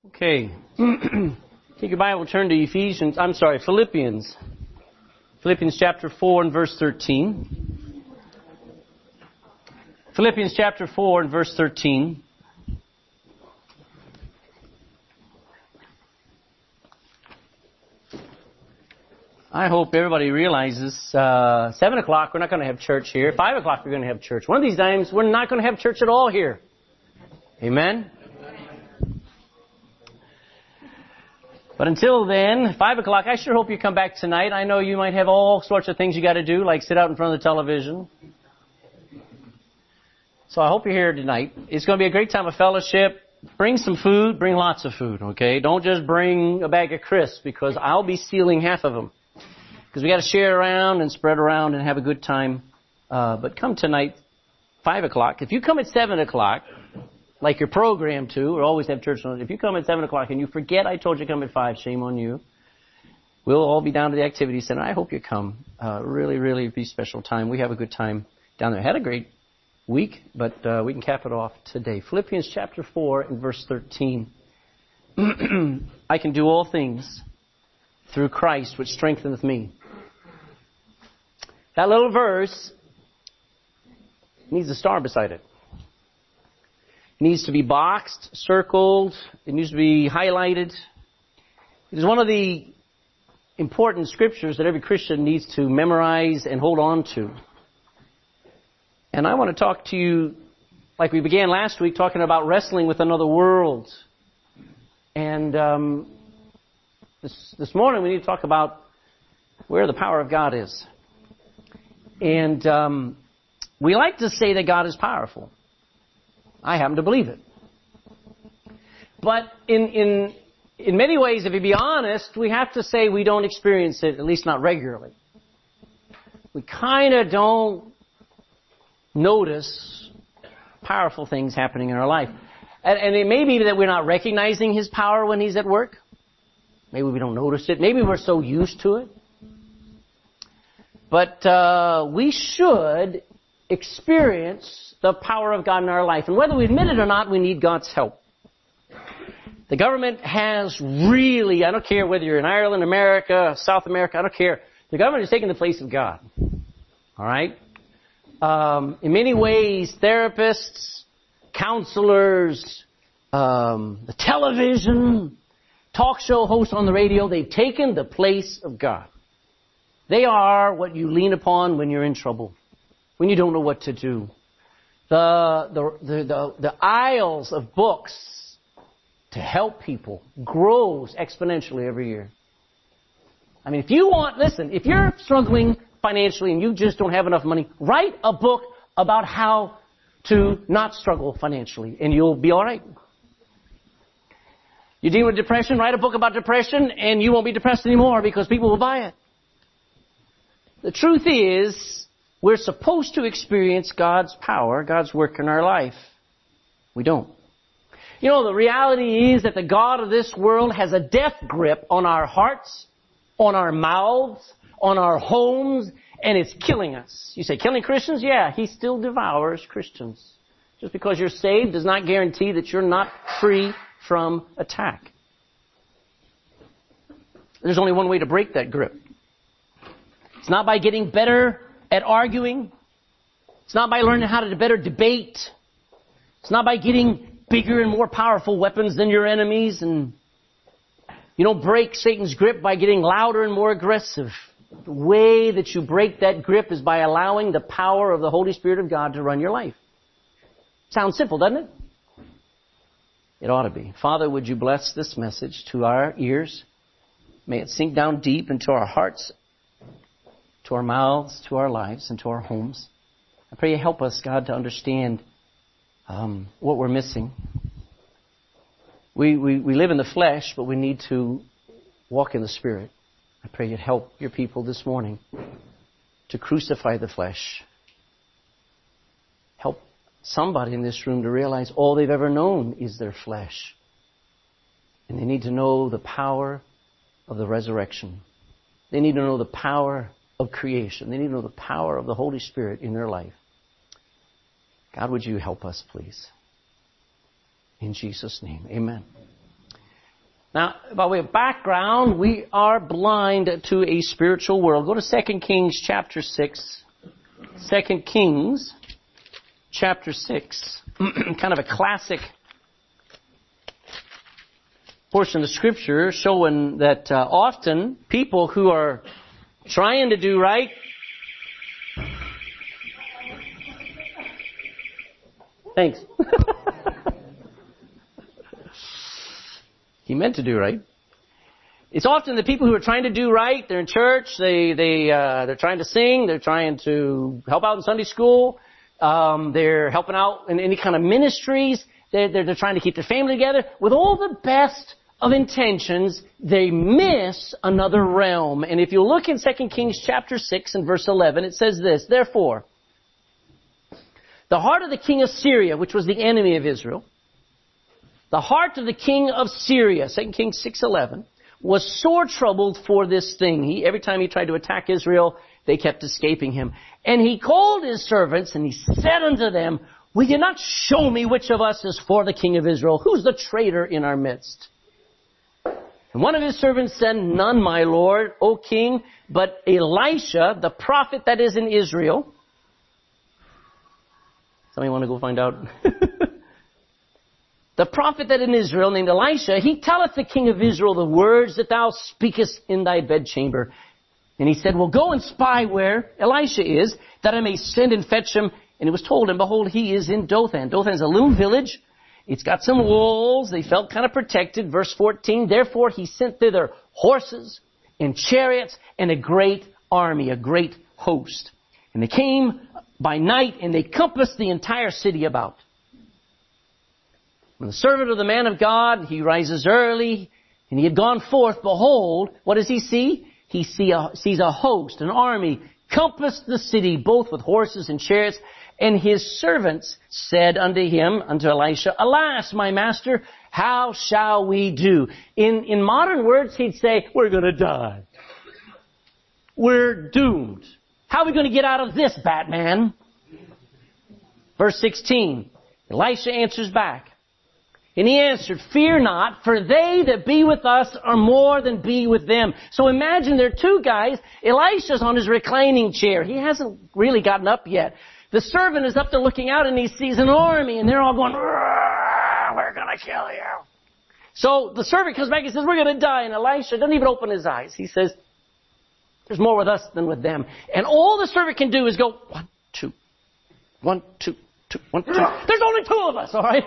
Okay. Take your Bible, turn to Philippians. Philippians chapter 4 and verse 13. Philippians chapter 4 and verse 13. I hope everybody realizes 7 o'clock we're not going to have church here. 5 o'clock we're going to have church. One of these times we're not going to have church at all here. Amen? But until then, 5 o'clock, I sure hope you come back tonight. I know you might have all sorts of things you got to do, like sit out in front of the television. So I hope you're here tonight. It's going to be a great time of fellowship. Bring some food. Bring lots of food, okay? Don't just bring a bag of crisps, because I'll be stealing half of them. Because we got to share around and spread around and have a good time. But come tonight, 5 o'clock. If you come at 7 o'clock, like you're programmed to, or always have church on it, if you come at 7 o'clock and you forget I told you to come at 5, shame on you. We'll all be down to the activity center. I hope you come. Really be a special time. We have a good time down there. Had a great week, but we can cap it off today. Philippians chapter 4 and verse 13. I can do all things through Christ, which strengtheneth me. That little verse needs a star beside it. It needs to be boxed, circled. It needs to be highlighted. It is one of the important scriptures that every Christian needs to memorize and hold on to. And I want to talk to you, like we began last week, talking about wrestling with another world. And this morning we need to talk about where the power of God is. And we like to say that God is powerful. I happen to believe it. But in many ways, if you be honest, we have to say we don't experience it, at least not regularly. We kind of don't notice powerful things happening in our life. And it may be that we're not recognizing His power when He's at work. Maybe we don't notice it. Maybe we're so used to it. But we should experience the power of God in our life. And whether we admit it or not, we need God's help. The government has really, I don't care whether you're in Ireland, America, South America, I don't care. The government is taking the place of God. All right? In many ways, therapists, counselors, the television, talk show hosts on the radio, they've taken the place of God. They are what you lean upon when you're in trouble, when you don't know what to do. The aisles of books to help people grows exponentially every year. I mean, if you're struggling financially and you just don't have enough money, write a book about how to not struggle financially and you'll be all right. You deal with depression, write a book about depression and you won't be depressed anymore because people will buy it. The truth is, we're supposed to experience God's power, God's work in our life. We don't. You know, the reality is that the God of this world has a death grip on our hearts, on our mouths, on our homes, and it's killing us. You say, killing Christians? Yeah, He still devours Christians. Just because you're saved does not guarantee that you're not free from attack. There's only one way to break that grip. It's not by getting better at arguing. It's not by learning how to better debate. It's not by getting bigger and more powerful weapons than your enemies. And you don't break Satan's grip by getting louder and more aggressive. The way that you break that grip is by allowing the power of the Holy Spirit of God to run your life. Sounds simple, doesn't it? It ought to be. Father, would you bless this message to our ears? May it sink down deep into our hearts, to our mouths, to our lives, and to our homes. I pray you help us, God, to understand what we're missing. We live in the flesh, but we need to walk in the Spirit. I pray you'd help your people this morning to crucify the flesh. Help somebody in this room to realize all they've ever known is their flesh. And they need to know the power of the resurrection. They need to know the power of creation. They need to know the power of the Holy Spirit in their life. God, would you help us, please? In Jesus' name, amen. Now, by way of background, we are blind to a spiritual world. Go to 2 Kings chapter 6. 2 Kings chapter 6. Kind of a classic portion of the Scripture showing that often people who are trying to do right Thanks. He meant to do right. It's often the people who are trying to do right. They're in church. They're trying to sing. They're trying to help out in Sunday school. They're helping out in any kind of ministries. They're trying to keep their family together. With all the best of intentions, they miss another realm. And if you look in 2 Kings chapter 6 and verse 11, it says this, Therefore, the heart of the king of Syria, which was the enemy of Israel, the heart of the king of Syria, 2 Kings 6:11, was sore troubled for this thing. Every time he tried to attack Israel, they kept escaping him. And he called his servants, and he said unto them, Will you not show me which of us is for the king of Israel? Who's the traitor in our midst? And one of his servants said, None, my lord, O king, but Elisha, the prophet that is in Israel. Somebody want to go find out? The prophet that in Israel, named Elisha, he telleth the king of Israel the words that thou speakest in thy bedchamber. And he said, Well, go and spy where Elisha is, that I may send and fetch him. And it was told him, Behold, he is in Dothan. Dothan is a little village. It's got some walls. They felt kind of protected. Verse 14, Therefore he sent thither horses and chariots and a great army, a great host. And they came by night and they compassed the entire city about. When the servant of the man of God, he rises early, and he had gone forth, behold, what does he see? He sees a host, an army, compassed the city, both with horses and chariots. And his servants said unto him, unto Elisha, Alas, my master, how shall we do? In modern words, he'd say, We're going to die. We're doomed. How are we going to get out of this, Batman? Verse 16, Elisha answers back. And he answered, Fear not, for they that be with us are more than be with them. So imagine there are two guys. Elisha's on his reclining chair. He hasn't really gotten up yet. The servant is up there looking out and he sees an army and they're all going, We're going to kill you. So the servant comes back and says, We're going to die. And Elisha doesn't even open his eyes. He says, There's more with us than with them. And all the servant can do is go, 1, 2, 1, 2, 2, 1, 2. There's only two of us, all right?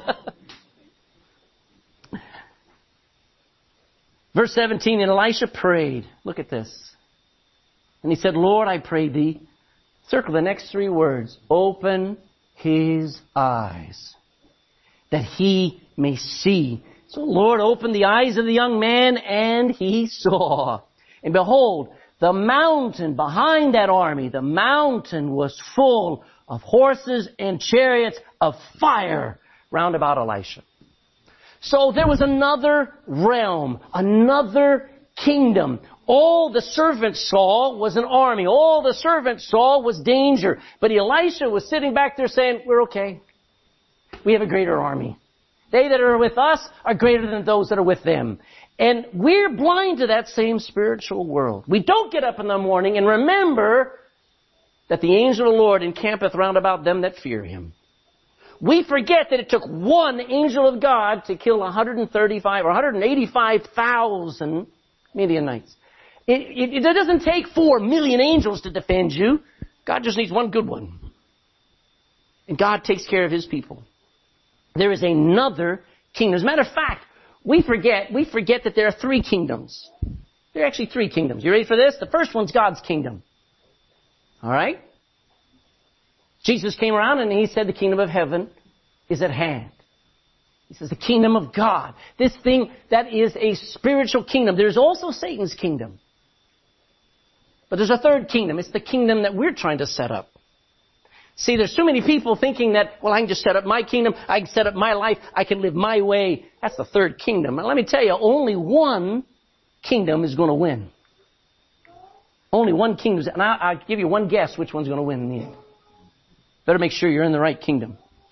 Verse 17, and Elisha prayed. Look at this. And he said, Lord, I pray thee. Circle the next three words. Open his eyes, that he may see. So Lord opened the eyes of the young man, and he saw. And behold, the mountain behind that army, the mountain was full of horses and chariots of fire round about Elisha. So there was another realm, another kingdom. All the servant saw was an army. All the servant saw was danger. But Elisha was sitting back there saying, We're okay. We have a greater army. They that are with us are greater than those that are with them. And we're blind to that same spiritual world. We don't get up in the morning and remember that the angel of the Lord encampeth round about them that fear him. We forget that it took one angel of God to kill 135 or 185,000 Midianites. It doesn't take 4 million angels to defend you. God just needs one good one. And God takes care of his people. There is another kingdom. As a matter of fact, we forget that there are 3 kingdoms. There are actually 3 kingdoms. You ready for this? The first one's God's kingdom. All right? Jesus came around and he said the kingdom of heaven is at hand. He says the kingdom of God. This thing that is a spiritual kingdom. There's also Satan's kingdom. But there's a third kingdom. It's the kingdom that we're trying to set up. See, there's so many people thinking that, well, I can just set up my kingdom. I can set up my life. I can live my way. That's the third kingdom. And let me tell you, only one kingdom is going to win. Only one kingdom. And I'll give you one guess which one's going to win in the end. Better make sure you're in the right kingdom.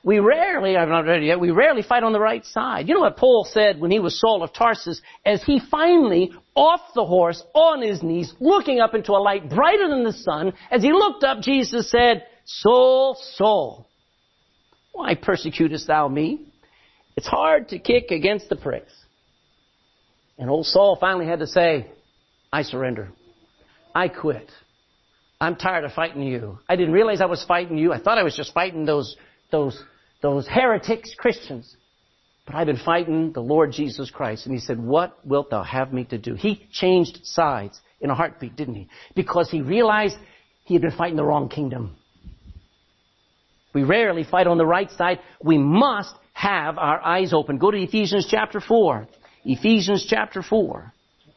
we rarely, I've not read it yet, we rarely fight on the right side. You know what Paul said when he was Saul of Tarsus, as he finally, off the horse, on his knees, looking up into a light brighter than the sun, as he looked up, Jesus said, Saul, Saul, why persecutest thou me? It's hard to kick against the pricks. And old Saul finally had to say, I surrender. I quit. I'm tired of fighting you. I didn't realize I was fighting you. I thought I was just fighting those heretics, Christians. But I've been fighting the Lord Jesus Christ. And he said, what wilt thou have me to do? He changed sides in a heartbeat, didn't he? Because he realized he had been fighting the wrong kingdom. We rarely fight on the right side. We must have our eyes open. Go to Ephesians chapter 4. Ephesians chapter 4.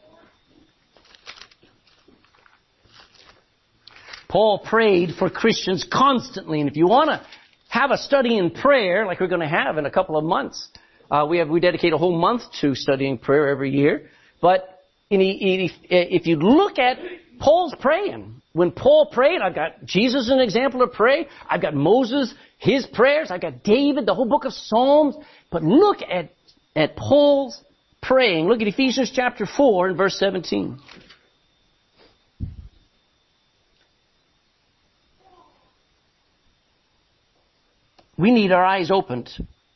Paul prayed for Christians constantly. And if you want to have a study in prayer, like we're going to have in a couple of months, we dedicate a whole month to studying prayer every year. But if you look at Paul's praying, when Paul prayed, I've got Jesus as an example of pray. I've got Moses, his prayers. I've got David, the whole book of Psalms. But look at Paul's praying. Look at Ephesians chapter 4 and verse 17. We need our eyes opened.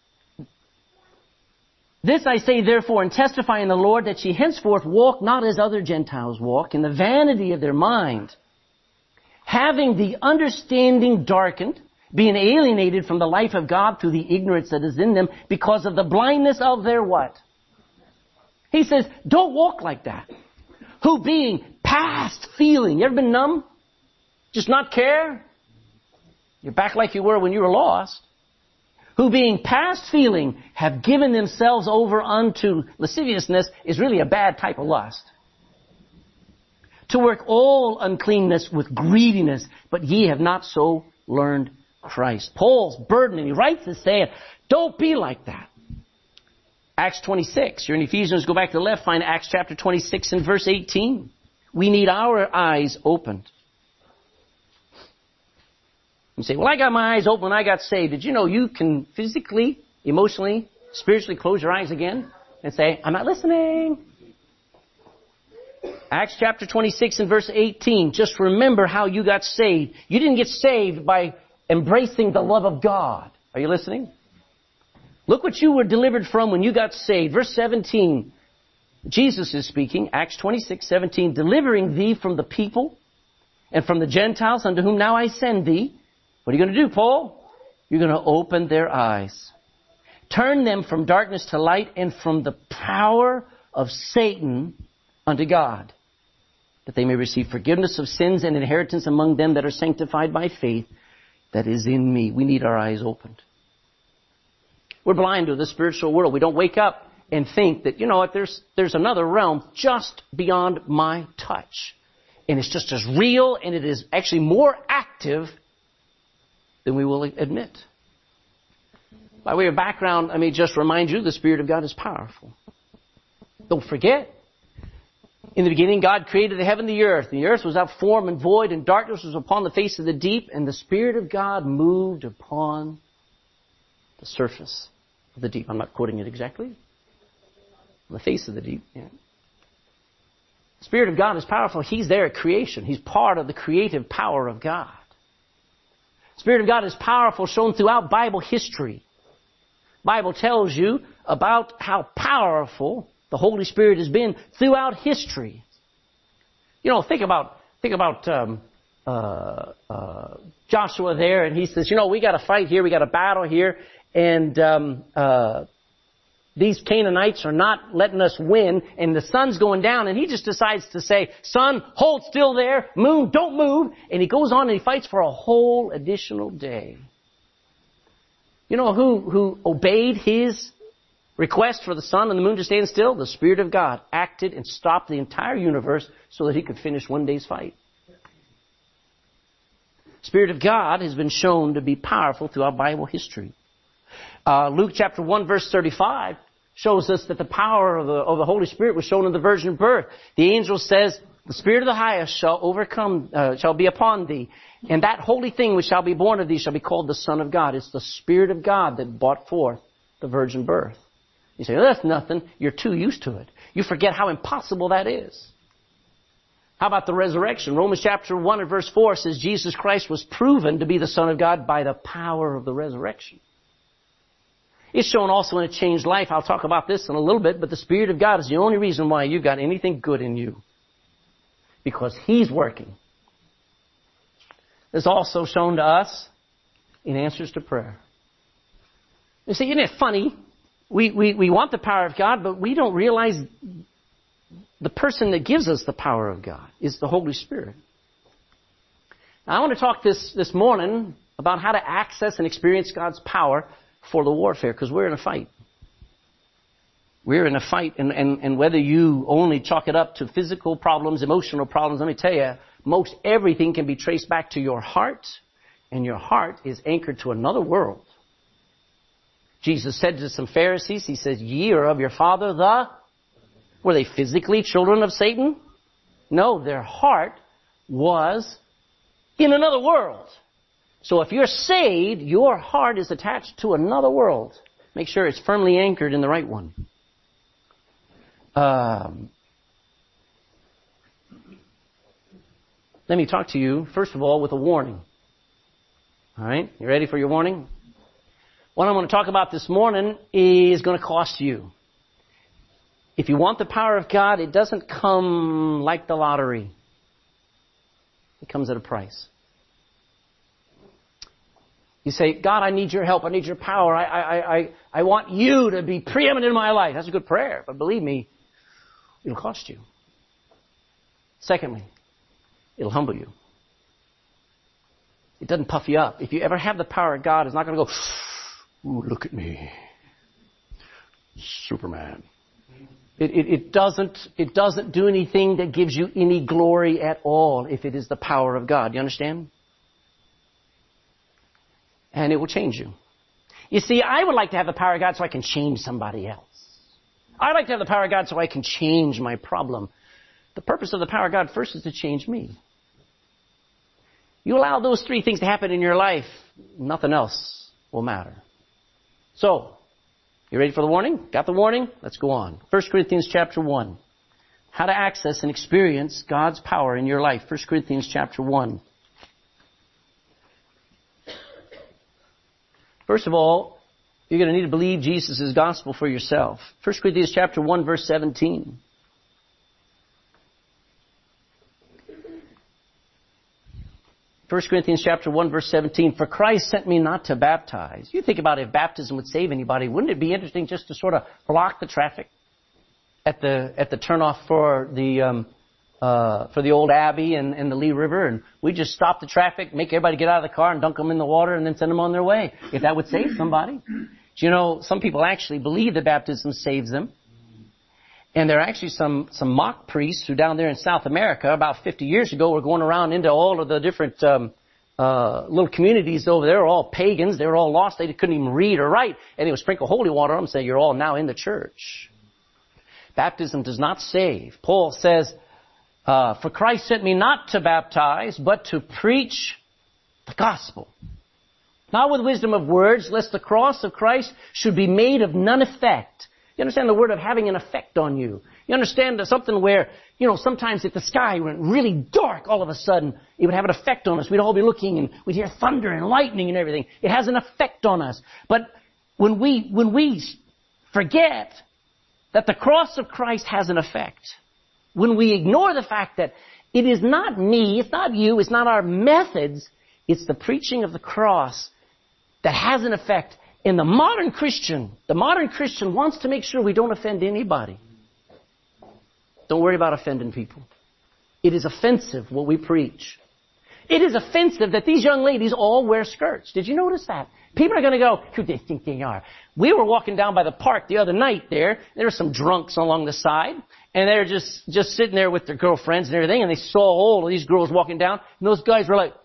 This I say therefore and testify in the Lord that ye henceforth walk not as other Gentiles walk, in the vanity of their mind, having the understanding darkened, being alienated from the life of God through the ignorance that is in them because of the blindness of their what? He says, don't walk like that. Who being past feeling. You ever been numb? Just not care? You're back like you were when you were lost. Who being past feeling have given themselves over unto lasciviousness is really a bad type of lust. To work all uncleanness with greediness, but ye have not so learned Christ. Paul's burden, and he writes this saying, don't be like that. Acts 26. You're in Ephesians, go back to the left, find Acts chapter 26 and verse 18. We need our eyes opened. You say, well, I got my eyes open when I got saved. Did you know you can physically, emotionally, spiritually close your eyes again and say, I'm not listening? Acts chapter 26 and verse 18. Just remember how you got saved. You didn't get saved by embracing the love of God. Are you listening? Look what you were delivered from when you got saved. Verse 17. Jesus is speaking. Acts 26:17. Delivering thee from the people and from the Gentiles unto whom now I send thee. What are you going to do, Paul? You're going to open their eyes. Turn them from darkness to light and from the power of Satan unto God, that they may receive forgiveness of sins and inheritance among them that are sanctified by faith that is in me. We need our eyes opened. We're blind to the spiritual world. We don't wake up and think that, you know what, there's another realm just beyond my touch. And it's just as real and it is actually more active than we will admit. By way of background, let me just remind you, the Spirit of God is powerful. Don't forget. In the beginning, God created the heaven and the earth. The earth was without form and void, and darkness was upon the face of the deep, and the Spirit of God moved upon the surface of the deep. I'm not quoting it exactly. On the face of the deep, yeah. The Spirit of God is powerful. He's there at creation. He's part of the creative power of God. The Spirit of God is powerful, shown throughout Bible history. The Bible tells you about how powerful the Holy Spirit has been throughout history. You know, think about Joshua there, and he says, you know, we got to fight here, we got a battle here, and these Canaanites are not letting us win, and the sun's going down, and he just decides to say, sun, hold still there, moon, don't move, and he goes on and he fights for a whole additional day. You know who obeyed his request for the sun and the moon to stand still? The Spirit of God acted and stopped the entire universe so that he could finish one day's fight. The Spirit of God has been shown to be powerful throughout Bible history. Luke chapter 1 verse 35 shows us that the power of the Holy Spirit was shown in the virgin birth. The angel says, The Spirit of the highest shall be upon thee. And that holy thing which shall be born of thee shall be called the Son of God. It's the Spirit of God that brought forth the virgin birth. You say, well, that's nothing. You're too used to it. You forget how impossible that is. How about the resurrection? Romans chapter 1 and verse 4 says Jesus Christ was proven to be the Son of God by the power of the resurrection. It's shown also in a changed life. I'll talk about this in a little bit, but the Spirit of God is the only reason why you've got anything good in you. Because He's working. It's also shown to us in answers to prayer. You see, isn't it funny? We want the power of God, but we don't realize the person that gives us the power of God is the Holy Spirit. Now, I want to talk this morning about how to access and experience God's power for the warfare, because we're in a fight. We're in a fight, and whether you only chalk it up to physical problems, emotional problems, let me tell you, most everything can be traced back to your heart, and your heart is anchored to another world. Jesus said to some Pharisees, He says, ye are of your father were they physically children of Satan? No, their heart was in another world. So if you're saved, your heart is attached to another world. Make sure it's firmly anchored in the right one. Let me talk to you, first of all, with a warning. All right? You ready for your warning? What I'm going to talk about this morning is going to cost you. If you want the power of God, it doesn't come like the lottery. It comes at a price. You say, God, I need your help. I need your power. I want you to be preeminent in my life. That's a good prayer. But believe me, it'll cost you. Secondly, it'll humble you. It doesn't puff you up. If you ever have the power of God, it's not going to go, ooh, look at me. Superman. It doesn't do anything that gives you any glory at all if it is the power of God. You understand? And it will change you. You see, I would like to have the power of God so I can change somebody else. I'd like to have the power of God so I can change my problem. The purpose of the power of God first is to change me. You allow those three things to happen in your life, nothing else will matter. So, you ready for the warning? Got the warning? Let's go on. 1 Corinthians chapter 1. How to access and experience God's power in your life. 1 Corinthians chapter 1. First of all, you're going to need to believe Jesus' gospel for yourself. 1 Corinthians chapter 1, verse 17. First Corinthians chapter 1, verse 17. For Christ sent me not to baptize. You think about if baptism would save anybody. Wouldn't it be interesting just to sort of block the traffic at the turnoff for the old Abbey and the Lee River, and we just stop the traffic, make everybody get out of the car and dunk them in the water and then send them on their way. If that would save somebody. Do you know, some people actually believe that baptism saves them. And there are actually some mock priests who down there in South America about 50 years ago were going around into all of the different little communities over there, all pagans. They were all lost. They couldn't even read or write. And they would sprinkle holy water on them and say, you're all now in the church. Baptism does not save. Paul says, for Christ sent me not to baptize, but to preach the gospel. Not with wisdom of words, lest the cross of Christ should be made of none effect. You understand the word of having an effect on you. You understand something where, sometimes if the sky went really dark all of a sudden, it would have an effect on us. We'd all be looking and we'd hear thunder and lightning and everything. It has an effect on us. But when we forget that the cross of Christ has an effect, when we ignore the fact that it is not me, it's not you, it's not our methods, it's the preaching of the cross that has an effect. And the modern Christian wants to make sure we don't offend anybody. Don't worry about offending people. It is offensive what we preach. It is offensive that these young ladies all wear skirts. Did you notice that? People are going to go, who do they think they are? We were walking down by the park the other night there. There were some drunks along the side. And they're just sitting there with their girlfriends and everything. And they saw all of these girls walking down. And those guys were like,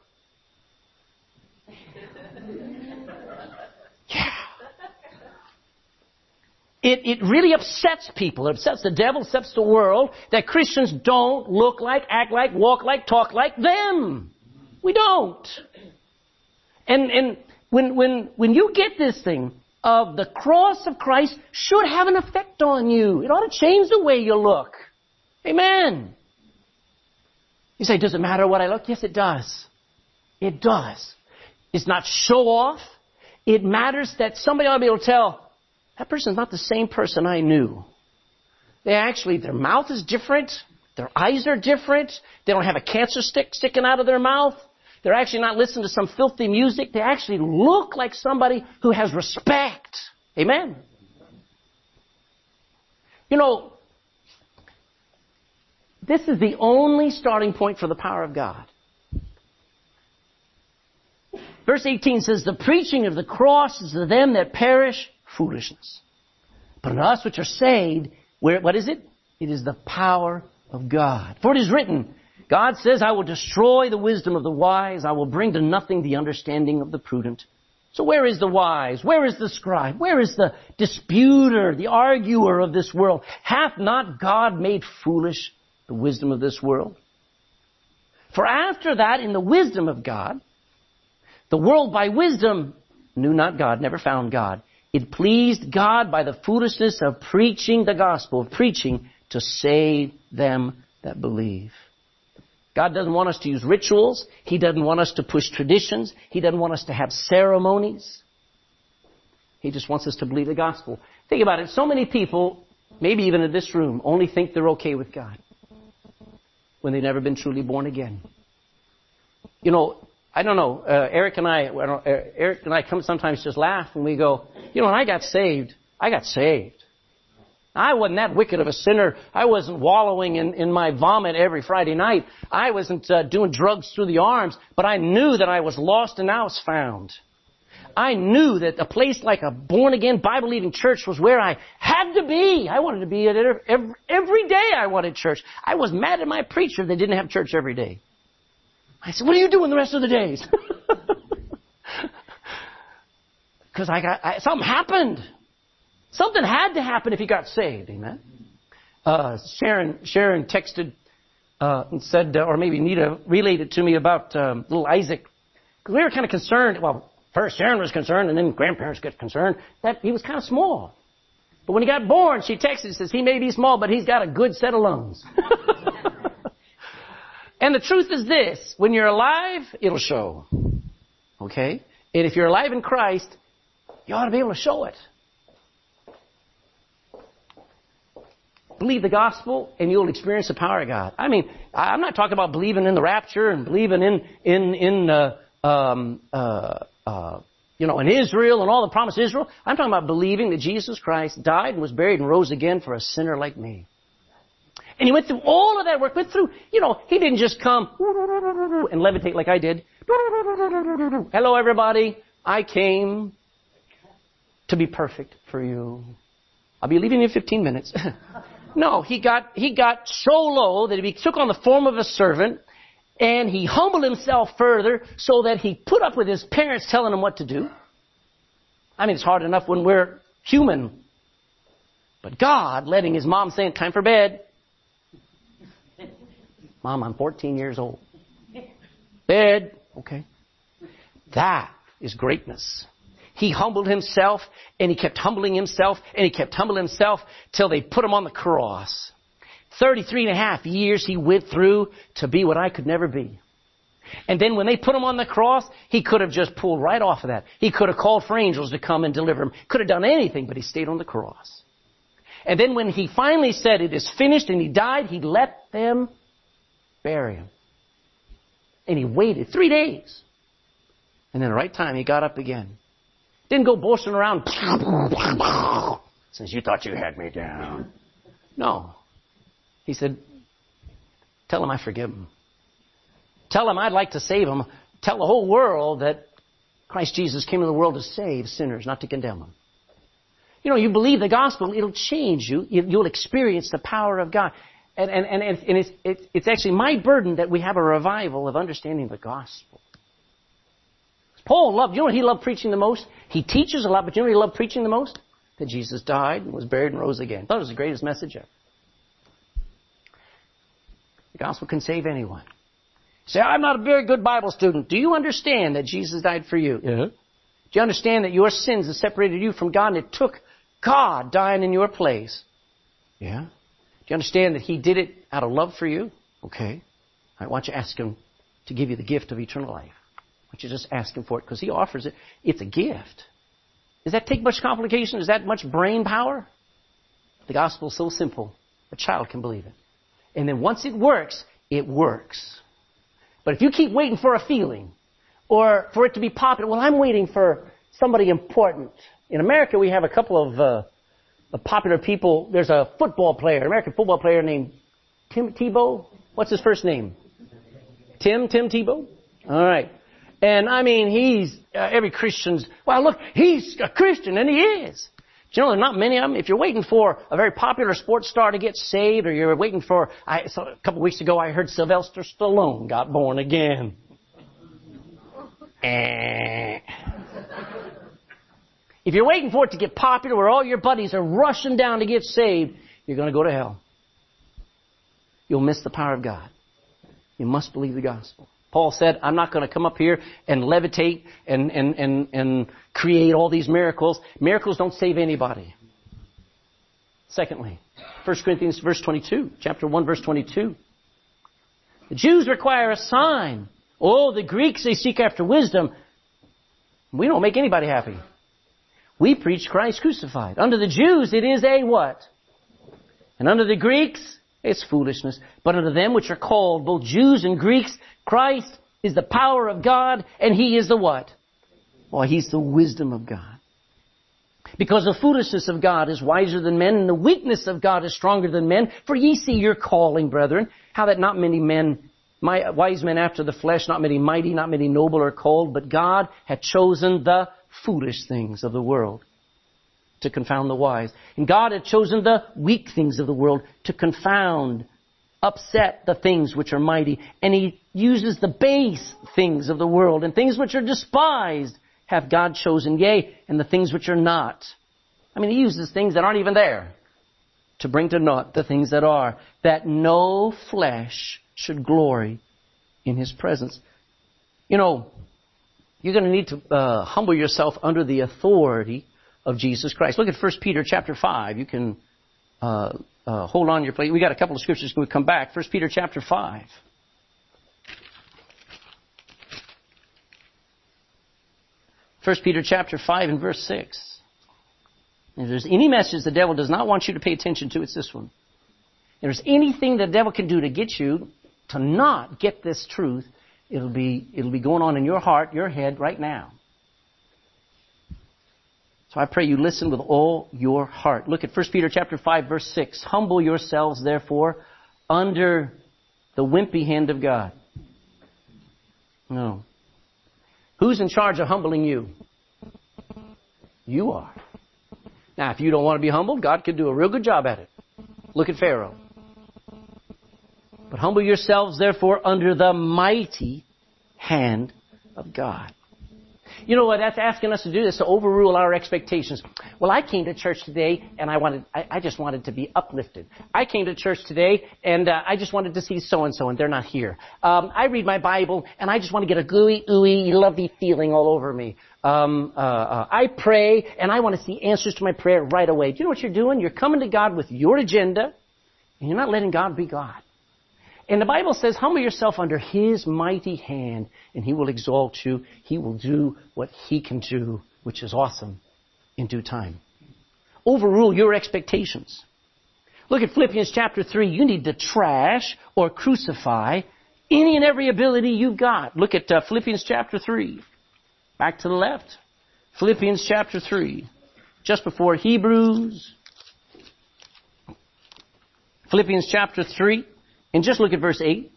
yeah. It really upsets people. It upsets the devil, upsets the world that Christians don't look like, act like, walk like, talk like them. We don't. And when you get this thing of the cross of Christ should have an effect on you. It ought to change the way you look. Amen. You say, does it matter what I look? Yes, it does. It does. It's not show off. It matters that somebody ought to be able to tell, that person's not the same person I knew. Their mouth is different. Their eyes are different. They don't have a cancer stick sticking out of their mouth. They're actually not listening to some filthy music. They actually look like somebody who has respect. Amen. You know, this is the only starting point for the power of God. Verse 18 says, the preaching of the cross is to them that perish foolishness. But unto us which are saved, what is it? It is the power of God. For it is written, God says, I will destroy the wisdom of the wise. I will bring to nothing the understanding of the prudent. So where is the wise? Where is the scribe? Where is the disputer, the arguer of this world? Hath not God made foolish the wisdom of this world? For after that, in the wisdom of God, the world by wisdom knew not God, never found God. It pleased God by the foolishness of preaching the gospel, of preaching to save them that believe. God doesn't want us to use rituals. He doesn't want us to push traditions. He doesn't want us to have ceremonies. He just wants us to believe the gospel. Think about it. So many people, maybe even in this room, only think they're okay with God when they've never been truly born again. You know, I don't know. Eric and I come sometimes just laugh when we go, you know, when I got saved. I wasn't that wicked of a sinner. I wasn't wallowing in my vomit every Friday night. I wasn't doing drugs through the arms. But I knew that I was lost and now was found. I knew that a place like a born-again, Bible-believing church was where I had to be. I wanted to be at it every day. I wanted church. I was mad at my preacher that didn't have church every day. I said, what are you doing the rest of the days? Because something happened. Something had to happen if he got saved. Amen. Sharon texted and said, or maybe Nita relayed it to me about little Isaac. Because we were kind of concerned. Well, first Sharon was concerned, and then grandparents get concerned that he was kind of small. But when he got born, she texted and says, he may be small, but he's got a good set of lungs. And the truth is this, when you're alive, it'll show. Okay? And if you're alive in Christ, you ought to be able to show it. Believe the gospel and you'll experience the power of God. I mean, I'm not talking about believing in the rapture and believing in Israel and all the promise of Israel. I'm talking about believing that Jesus Christ died and was buried and rose again for a sinner like me. And he went through all of that work. He didn't just come and levitate like I did. Hello, everybody. I came to be perfect for you. I'll be leaving in 15 minutes. No, he got so low that he took on the form of a servant, and he humbled himself further so that he put up with his parents telling him what to do. I mean, it's hard enough when we're human. But God letting his mom say, time for bed. Mom, I'm 14 years old. Bed. Okay. That is greatness. He humbled himself, and he kept humbling himself, and he kept humbling himself till they put him on the cross. 33 and a half years he went through to be what I could never be. And then when they put him on the cross, he could have just pulled right off of that. He could have called for angels to come and deliver him. Could have done anything, but he stayed on the cross. And then when he finally said it is finished and he died, he let them bury him. And he waited 3 days. And then at the right time, he got up again. Didn't go boasting around. Since you thought you had me down. No. He said, tell him I forgive him. Tell him I'd like to save him. Tell the whole world that Christ Jesus came into the world to save sinners, not to condemn them. You know, you believe the gospel, it'll change you. You'll experience the power of God. And it's actually my burden that we have a revival of understanding the gospel. Paul loved, you know what he loved preaching the most? He teaches a lot, but you know what he loved preaching the most? that Jesus died and was buried and rose again. I thought it was the greatest message ever. The gospel can save anyone. Say, I'm not a very good Bible student. Do you understand that Jesus died for you? Yeah. Do you understand that your sins have separated you from God and it took God dying in your place? Yeah. Do you understand that He did it out of love for you? Okay. All right, why don't you ask Him to give you the gift of eternal life? Why don't you just ask Him for it? Because He offers it. It's a gift. Does that take much complication? Is that much brain power? The gospel is so simple. A child can believe it. And then once it works, it works. But if you keep waiting for a feeling or for it to be popular, well, I'm waiting for somebody important. In America, we have a couple of popular people. There's a football player, an American football player named Tim Tebow. What's his first name? Tim Tebow? All right. And I mean, he's, every Christian's, well, look, he's a Christian, and he is. Do you know, there are not many of them. If you're waiting for a very popular sports star to get saved, or you're waiting for, a couple of weeks ago, I heard Sylvester Stallone got born again. If you're waiting for it to get popular, where all your buddies are rushing down to get saved, you're going to go to hell. You'll miss the power of God. You must believe the gospel. Paul said, I'm not going to come up here and levitate and create all these miracles. Miracles don't save anybody. Secondly, 1 Corinthians verse 22, chapter 1, verse 22. The Jews require a sign. Oh, the Greeks, they seek after wisdom. We don't make anybody happy. We preach Christ crucified. Under the Jews, it is a what? And under the Greeks, it's foolishness. But unto them which are called, both Jews and Greeks, Christ is the power of God, and He is the what? Well, He's the wisdom of God. Because the foolishness of God is wiser than men, and the weakness of God is stronger than men. For ye see your calling, brethren, how that not many men, wise men after the flesh, not many mighty, not many noble are called, but God hath chosen the foolish things of the world to confound the wise. And God hath chosen the weak things of the world to confound, upset the things which are mighty. And He uses the base things of the world, and things which are despised hath God chosen, yea, and the things which are not. I mean, He uses things that aren't even there to bring to naught the things that are, that no flesh should glory in His presence. You know, you're going to need to humble yourself under the authority of Jesus Christ. Look at 1 Peter chapter 5. You can hold on your place. We got a couple of scriptures when we come back. 1 Peter chapter 5. 1 Peter chapter 5 and verse 6. If there's any message the devil does not want you to pay attention to, it's this one. If there's anything the devil can do to get you to not get this truth, it'll be going on in your heart, your head right now. So I pray you listen with all your heart. Look at 1 Peter chapter 5 verse 6. Humble yourselves therefore under the wimpy hand of God. No. Who's in charge of humbling you? You are. Now, if you don't want to be humbled, God could do a real good job at it. Look at Pharaoh. But humble yourselves, therefore, under the mighty hand of God. You know what that's asking us to do? Is to overrule our expectations. Well, I came to church today and I just wanted to be uplifted. I came to church today and I just wanted to see so-and-so and they're not here. I read my Bible and I just want to get a gooey, ooey, lovey feeling all over me. I pray and I want to see answers to my prayer right away. Do you know what you're doing? You're coming to God with your agenda and you're not letting God be God. And the Bible says, humble yourself under His mighty hand, and He will exalt you. He will do what He can do, which is awesome, in due time. Overrule your expectations. Look at Philippians chapter 3. You need to trash or crucify any and every ability you've got. Look at Philippians chapter 3. Back to the left. Philippians chapter 3. Just before Hebrews. Philippians chapter 3. And just look at verse 8.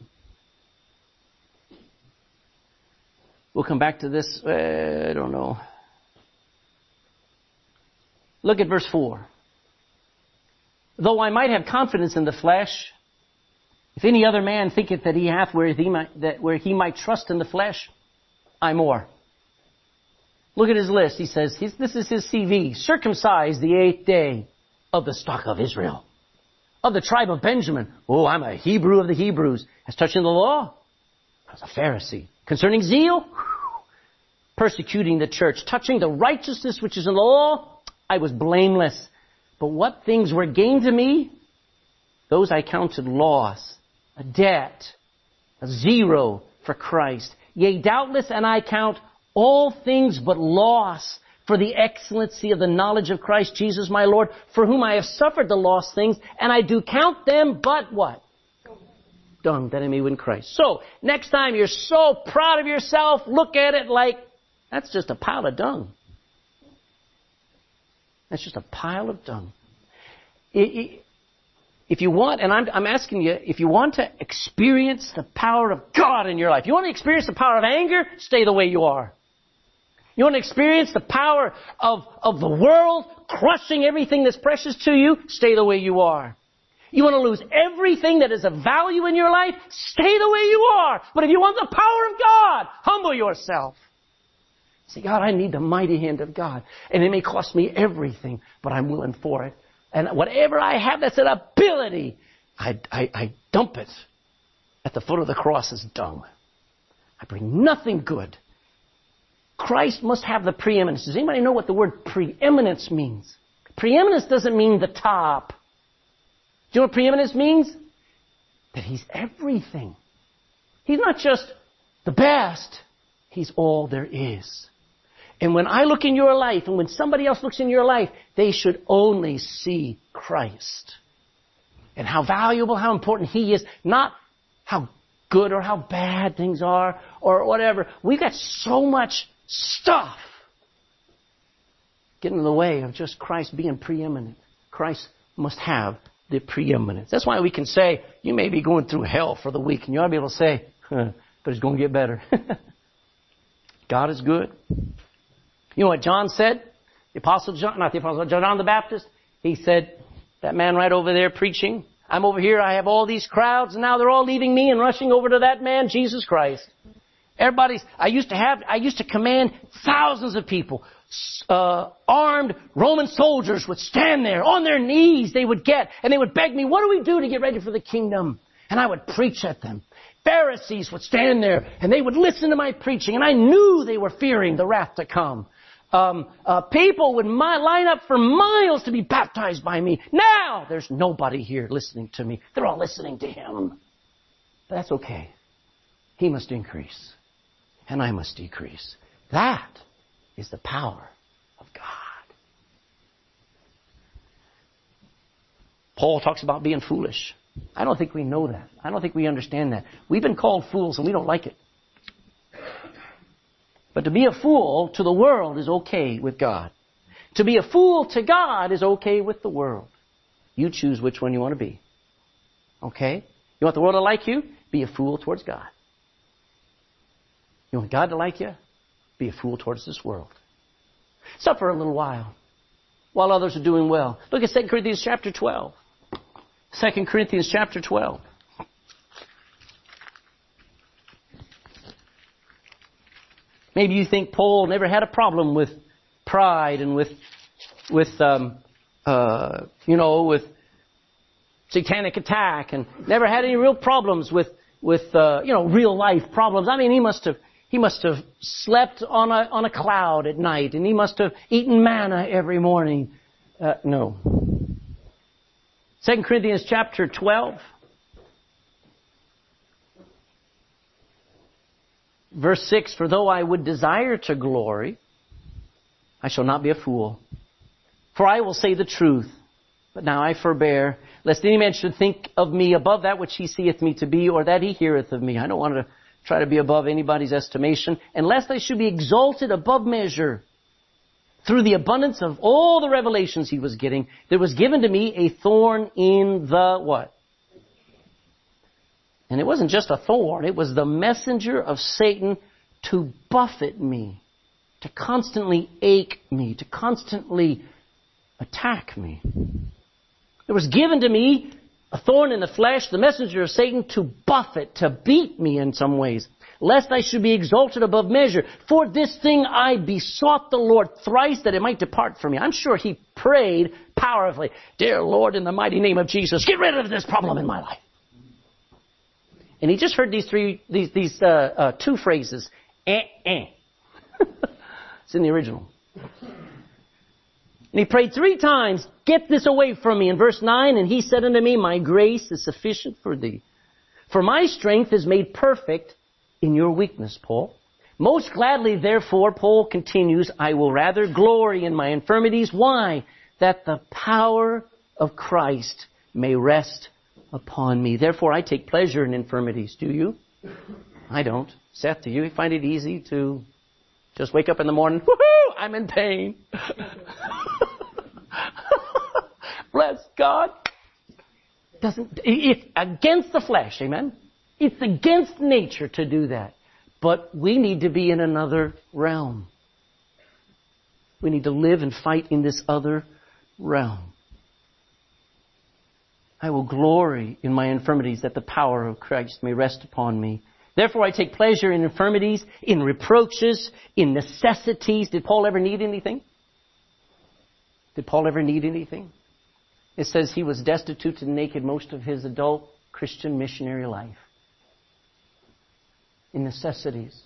We'll come back to this. I don't know. Look at verse 4. Though I might have confidence in the flesh, if any other man thinketh that he hath where he might trust in the flesh, I more. Look at his list. He says, this is his CV. Circumcised the 8th day, of the stock of Israel, of the tribe of Benjamin. Oh, I'm a Hebrew of the Hebrews. As touching the law, I was a Pharisee. Concerning zeal, persecuting the church. Touching the righteousness which is in the law, I was blameless. But what things were gained to me, those I counted loss, a debt, a zero for Christ. Yea, doubtless, and I count all things but loss for the excellency of the knowledge of Christ Jesus my Lord, for whom I have suffered the lost things, and I do count them but what? Dung, that I may win Christ. So, next time you're so proud of yourself, look at it like, that's just a pile of dung. That's just a pile of dung. If you want, and I'm asking you, if you want to experience the power of God in your life, you want to experience the power of anger, stay the way you are. You want to experience the power of the world crushing everything that's precious to you, stay the way you are. You want to lose everything that is of value in your life, stay the way you are. But if you want the power of God, humble yourself. Say, God, I need the mighty hand of God. And it may cost me everything, but I'm willing for it. And whatever I have that's an ability, I dump it at the foot of the cross as dung. I bring nothing good. Christ must have the preeminence. Does anybody know what the word preeminence means? Preeminence doesn't mean the top. Do you know what preeminence means? That He's everything. He's not just the best. He's all there is. And when I look in your life, and when somebody else looks in your life, they should only see Christ. And how valuable, how important He is. Not how good or how bad things are, or whatever. We've got so much stuff getting in the way of just Christ being preeminent. Christ must have the preeminence. That's why we can say, you may be going through hell for the week, and you ought to be able to say, but it's going to get better. God is good. You know what John said? John the Baptist. He said, that man right over there preaching, I'm over here, I have all these crowds, and now they're all leaving me and rushing over to that man, Jesus Christ. I used to command thousands of people. Armed Roman soldiers would stand there on their knees, they would get, and they would beg me, what do we do to get ready for the kingdom? And I would preach at them. Pharisees would stand there, and they would listen to my preaching, and I knew they were fearing the wrath to come. People would line up for miles to be baptized by me. Now, there's nobody here listening to me. They're all listening to Him. But that's okay. He must increase, and I must decrease. That is the power of God. Paul talks about being foolish. I don't think we know that. I don't think we understand that. We've been called fools and we don't like it. But to be a fool to the world is okay with God. To be a fool to God is okay with the world. You choose which one you want to be. Okay? You want the world to like you? Be a fool towards God. You want God to like you? Be a fool towards this world. Suffer a little while others are doing well. Look at 2 Corinthians chapter 12. 2 Corinthians chapter 12. Maybe you think Paul never had a problem with pride and with satanic attack, and never had any real problems with real life problems. I mean, he must have slept on a cloud at night, and he must have eaten manna every morning. No. 2 Corinthians chapter 12. Verse 6, for though I would desire to glory, I shall not be a fool. For I will say the truth, but now I forbear, lest any man should think of me above that which he seeth me to be, or that he heareth of me. I don't want to try to be above anybody's estimation, and lest I should be exalted above measure. Through the abundance of all the revelations he was getting, there was given to me a thorn in the what? And it wasn't just a thorn. It was the messenger of Satan to buffet me, to constantly ache me, to constantly attack me. There was given to me a thorn in the flesh, the messenger of Satan to buffet, to beat me in some ways. lest I should be exalted above measure. For this thing I besought the Lord thrice that it might depart from me. I'm sure he prayed powerfully. Dear Lord, in the mighty name of Jesus, get rid of this problem in my life. And he just heard these two phrases. It's in the original. And he prayed 3 times, get this away from me. In verse 9, and he said unto me, my grace is sufficient for thee. For my strength is made perfect in your weakness, Paul. Most gladly, therefore, Paul continues, I will rather glory in my infirmities. Why? That the power of Christ may rest upon me. Therefore, I take pleasure in infirmities. Do you? I don't. Seth, do you find it easy to just wake up in the morning, woohoo, I'm in pain. Bless God. It's against the flesh, amen? It's against nature to do that. But we need to be in another realm. We need to live and fight in this other realm. I will glory in my infirmities that the power of Christ may rest upon me. Therefore I take pleasure in infirmities, in reproaches, in necessities. Did Paul ever need anything? Did Paul ever need anything? It says he was destitute and naked most of his adult Christian missionary life. In necessities.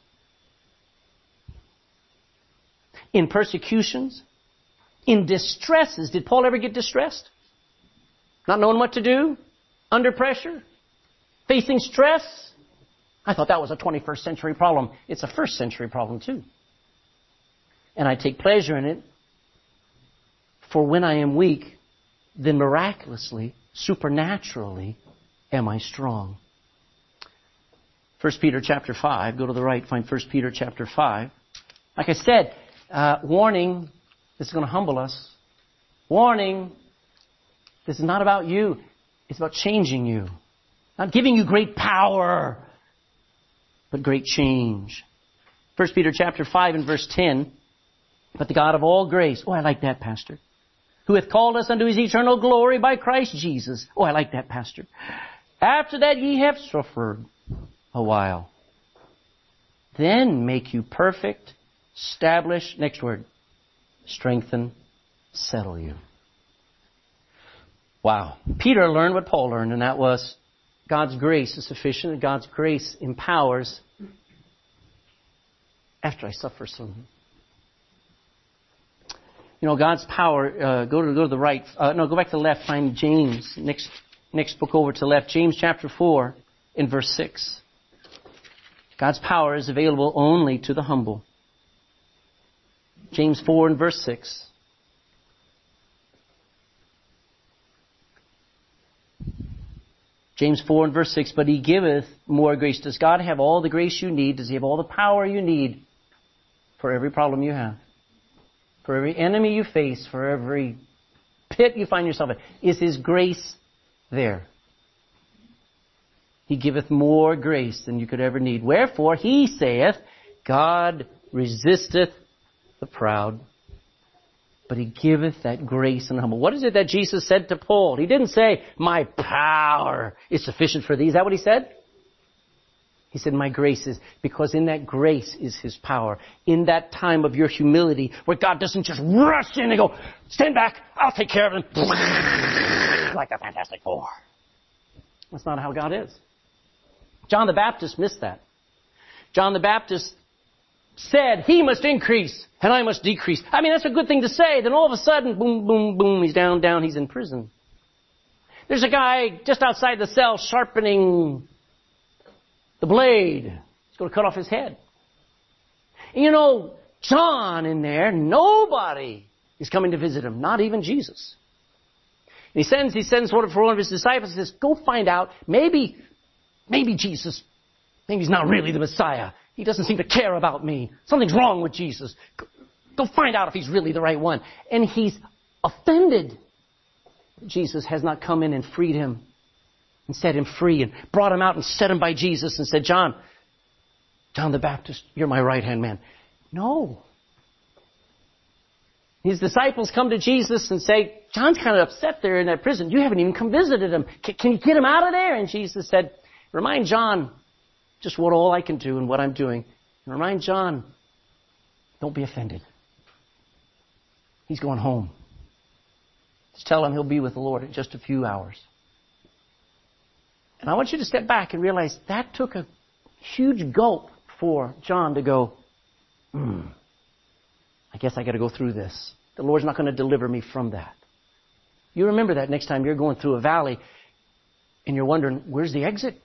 In persecutions. In distresses. Did Paul ever get distressed? Not knowing what to do? Under pressure? Facing stress? I thought that was a 21st century problem. It's a first century problem too. And I take pleasure in it. For when I am weak, then miraculously, supernaturally, am I strong. 1 Peter chapter 5. Go to the right, find 1 Peter chapter 5. Like I said, warning, this is going to humble us. Warning, this is not about you. It's about changing you. Not giving you great power, but great change. 1 Peter chapter 5 and verse 10. But the God of all grace. Oh, I like that, Pastor. Who hath called us unto his eternal glory by Christ Jesus. Oh, I like that, Pastor. After that ye have suffered a while. Then make you perfect, establish, next word, strengthen, settle you. Wow. Peter learned what Paul learned, and that was God's grace is sufficient, and God's grace empowers after I suffer some. You know, God's power, go to the right, go back to the left, find James, next book over to the left, James chapter 4 in verse 6. God's power is available only to the humble. James 4 and verse 6. James 4 and verse 6, but he giveth more grace. Does God have all the grace you need? Does he have all the power you need for every problem you have? For every enemy you face, for every pit you find yourself in? Is his grace there? He giveth more grace than you could ever need. Wherefore he saith, God resisteth the proud, but he giveth that grace and humble. What is it that Jesus said to Paul? He didn't say, my power is sufficient for thee. Is that what he said? He said, my grace is, because in that grace is his power. In that time of your humility, where God doesn't just rush in and go, stand back, I'll take care of it. Like the Fantastic Four. That's not how God is. John the Baptist missed that. John the Baptist said, he must increase and I must decrease. I mean, that's a good thing to say. Then all of a sudden, boom, boom, boom, he's down, he's in prison. There's a guy just outside the cell sharpening the blade. He's going to cut off his head. And you know, John in there, nobody is coming to visit him, not even Jesus. And he sends one of his disciples and says, go find out, maybe Jesus, maybe he's not really the Messiah. He doesn't seem to care about me. Something's wrong with Jesus. Go find out if he's really the right one. And he's offended. Jesus has not come in and freed him and set him free and brought him out and set him by Jesus and said, John the Baptist, you're my right-hand man. No. His disciples come to Jesus and say, John's kind of upset there in that prison. You haven't even come visited him. Can you get him out of there? And Jesus said, remind John just what all I can do and what I'm doing. And remind John, don't be offended. He's going home. Just tell him he'll be with the Lord in just a few hours. And I want you to step back and realize that took a huge gulp for John to go, I guess I got to go through this. The Lord's not going to deliver me from that. You remember that next time you're going through a valley and you're wondering, where's the exit?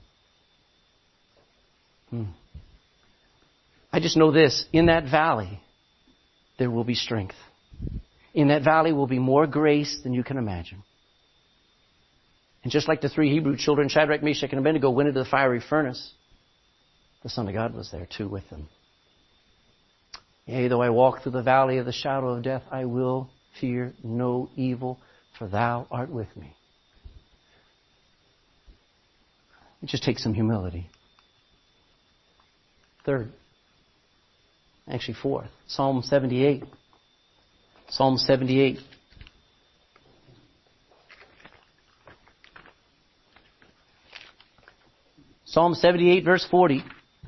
I just know this. In that valley, there will be strength. In that valley will be more grace than you can imagine. And just like the 3 Hebrew children, Shadrach, Meshach, and Abednego went into the fiery furnace, the Son of God was there too with them. Yea, though I walk through the valley of the shadow of death, I will fear no evil, for thou art with me. It just takes some humility. Third, actually fourth, Psalm 78. Psalm 78. Psalm 78, verse 40.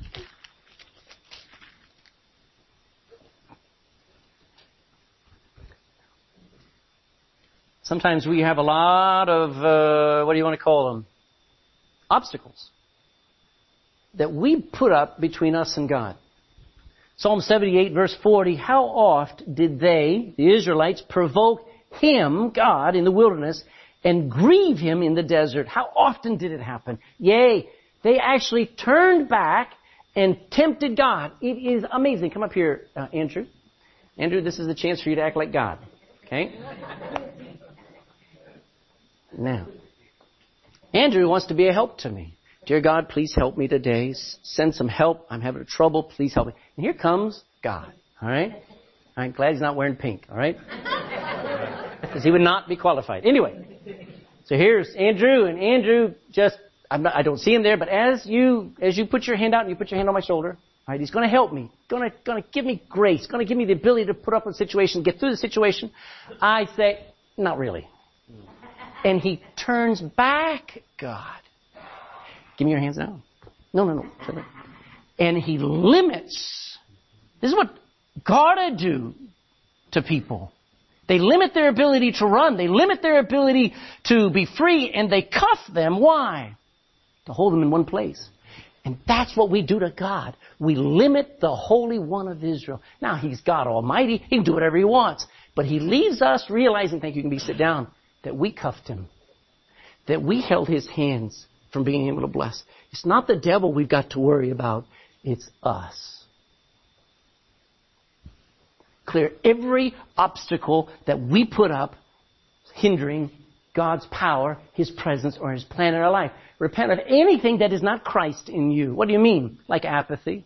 Sometimes we have a lot of, what do you want to call them? Obstacles that we put up between us and God. Psalm 78, verse 40, how oft did they, the Israelites, provoke Him, God, in the wilderness and grieve Him in the desert? How often did it happen? Yea, they actually turned back and tempted God. It is amazing. Come up here, Andrew. Andrew, this is the chance for you to act like God. Okay? Now, Andrew wants to be a help to me. Dear God, please help me today. Send some help. I'm having trouble. Please help me. And here comes God. All right? I'm glad he's not wearing pink. All right? Because he would not be qualified. Anyway, so here's Andrew, and Andrew just, I don't see him there, but as you put your hand out and you put your hand on my shoulder, all right, he's going to help me. Going to give me grace. Going to give me the ability to put up with the situation, get through the situation. I say, not really. And he turns back, God. Give me your hands now. No. And he limits. This is what God do to people. They limit their ability to run. They limit their ability to be free, and they cuff them. Why? To hold them in one place. And that's what we do to God. We limit the Holy One of Israel. Now, He's God Almighty. He can do whatever He wants. But He leaves us realizing, thank you, can be sit down, that we cuffed Him. That we held His hands from being able to bless. It's not the devil we've got to worry about. It's us. Clear every obstacle that we put up hindering God's power, His presence, or His plan in our life. Repent of anything that is not Christ in you. What do you mean? Like apathy?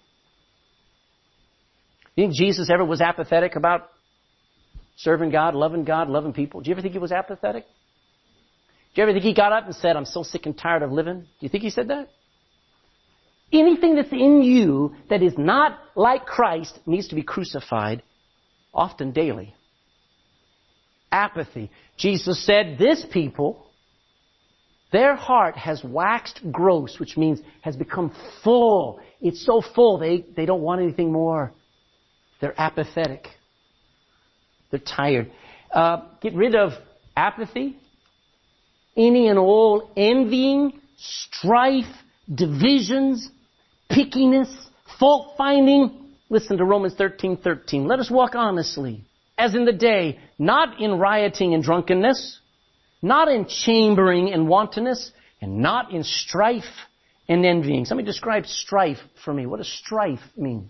You think Jesus ever was apathetic about serving God, loving people? Do you ever think He was apathetic? Do you ever think He got up and said, I'm so sick and tired of living? Do you think He said that? Anything that's in you that is not like Christ needs to be crucified, often daily. Apathy. Jesus said, this people, their heart has waxed gross, which means has become full. It's so full, they don't want anything more. They're apathetic. They're tired. Get rid of apathy. Any and all envying, strife, divisions, pickiness, fault-finding. Listen to Romans 13:13. Let us walk honestly, as in the day, not in rioting and drunkenness, not in chambering and wantonness, and not in strife and envying. Somebody describe strife for me. What does strife mean?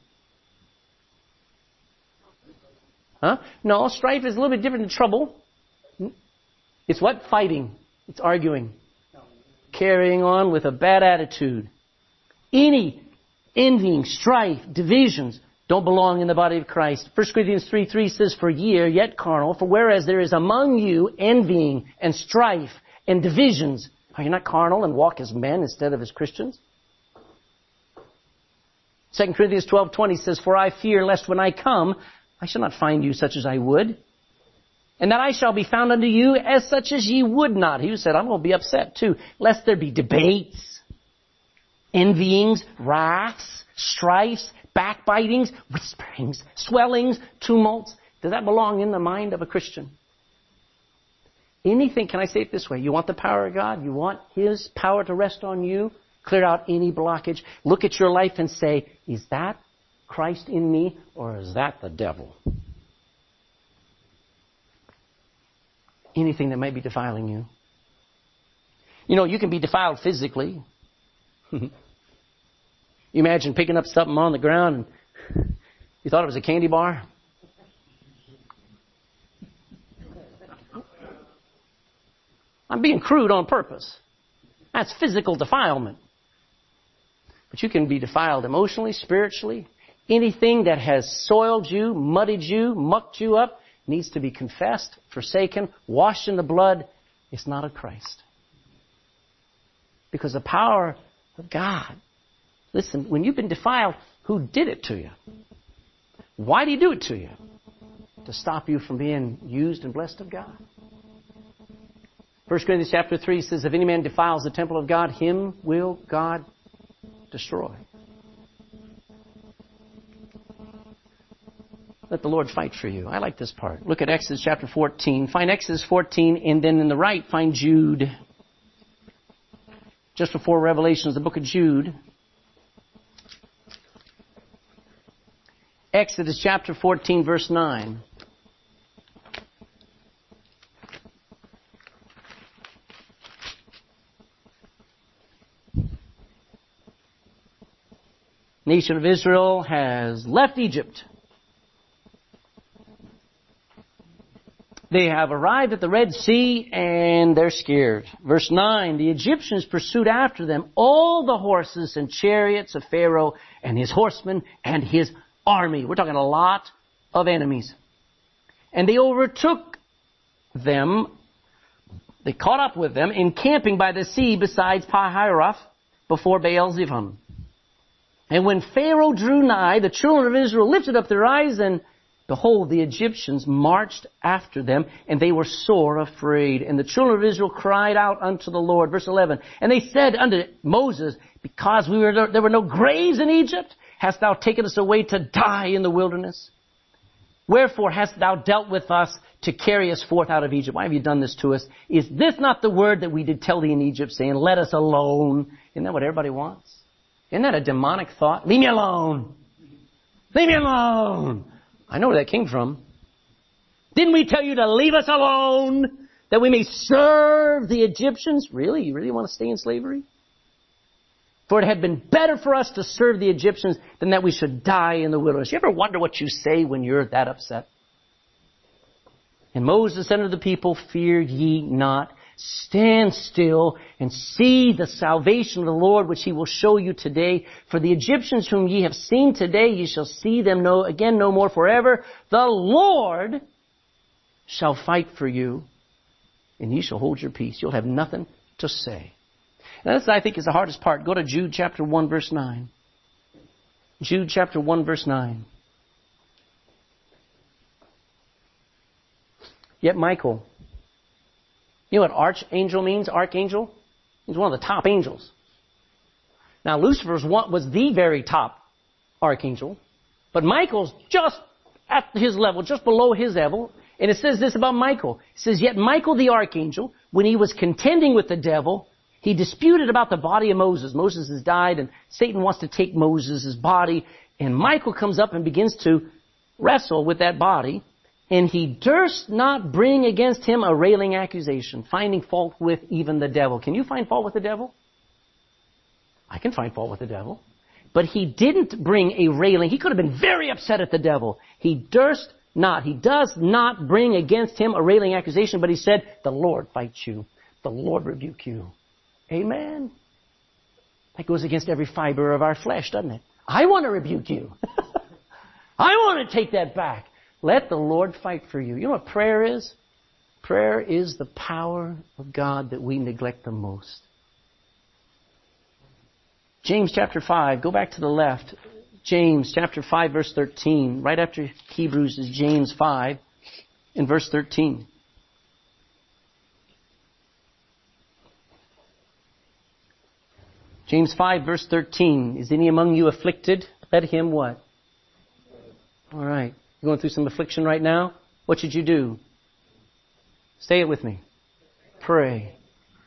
Huh? No, strife is a little bit different than trouble. It's what? Fighting. It's arguing. Carrying on with a bad attitude. Any envying, strife, divisions don't belong in the body of Christ. 1 Corinthians 3:3 says, for ye are yet carnal, for whereas there is among you envying and strife and divisions, are you not carnal and walk as men instead of as Christians? 2 Corinthians 12:20 says, for I fear lest when I come, I shall not find you such as I would, and that I shall be found unto you as such as ye would not. He said, I'm going to be upset too, lest there be debates, envyings, wraths, strifes, backbitings, whisperings, swellings, tumults. Does that belong in the mind of a Christian? Anything, can I say it this way? You want the power of God? You want His power to rest on you? Clear out any blockage. Look at your life and say, is that Christ in me or is that the devil? Anything that may be defiling you. You know, you can be defiled physically. You imagine picking up something on the ground and you thought it was a candy bar? I'm being crude on purpose. That's physical defilement. But you can be defiled emotionally, spiritually. Anything that has soiled you, muddied you, mucked you up, needs to be confessed, forsaken, washed in the blood. It's not of Christ. Because the power of God. Listen, when you've been defiled, who did it to you? Why did He do it to you? To stop you from being used and blessed of God. 1 Corinthians chapter 3 says, if any man defiles the temple of God, him will God destroy. Let the Lord fight for you. I like this part. Look at Exodus chapter 14. Find Exodus 14, and then in the right, find Jude. Just before Revelation is the book of Jude. Exodus chapter 14, verse 9. Nation of Israel has left Egypt. They have arrived at the Red Sea and they're scared. Verse 9, the Egyptians pursued after them all the horses and chariots of Pharaoh and his horsemen and his army. We're talking a lot of enemies. And they overtook them. They caught up with them, encamping by the sea besides Pi-hahiroth before Baal-zephon. And when Pharaoh drew nigh, the children of Israel lifted up their eyes, and behold, the Egyptians marched after them, and they were sore afraid. And the children of Israel cried out unto the Lord. Verse 11, and they said unto Moses, because there were no graves in Egypt, hast thou taken us away to die in the wilderness? Wherefore hast thou dealt with us to carry us forth out of Egypt? Why have you done this to us? Is this not the word that we did tell thee in Egypt, saying, let us alone? Isn't that what everybody wants? Isn't that a demonic thought? Leave me alone. Leave me alone. I know where that came from. Didn't we tell you to leave us alone that we may serve the Egyptians? Really? You really want to stay in slavery? For it had been better for us to serve the Egyptians than that we should die in the wilderness. You ever wonder what you say when you're that upset? And Moses said unto the people, fear ye not. Stand still and see the salvation of the Lord, which He will show you today. For the Egyptians whom ye have seen today, ye shall see them again no more forever. The Lord shall fight for you, and ye shall hold your peace. You'll have nothing to say. Now this, I think, is the hardest part. Go to Jude chapter 1, verse 9. Jude chapter 1, verse 9. Yet Michael, you know what archangel means? Archangel? He's one of the top angels. Now Lucifer was the very top archangel. But Michael's just at his level, just below his level. And it says this about Michael. It says, yet Michael the archangel, when he was contending with the devil, he disputed about the body of Moses. Moses has died and Satan wants to take Moses' body. And Michael comes up and begins to wrestle with that body. And he durst not bring against him a railing accusation, finding fault with even the devil. Can you find fault with the devil? I can find fault with the devil. But he didn't bring a railing. He could have been very upset at the devil. He durst not. He does not bring against him a railing accusation, but he said, the Lord fight you. The Lord rebuke you. Amen. That goes against every fiber of our flesh, doesn't it? I want to rebuke you. I want to take that back. Let the Lord fight for you. You know what prayer is? Prayer is the power of God that we neglect the most. James chapter 5, go back to the left. James chapter 5, verse 13. Right after Hebrews is James 5 in verse 13. James 5 verse 13. Is any among you afflicted? Let him what? All right. You're going through some affliction right now? What should you do? Say it with me. Pray.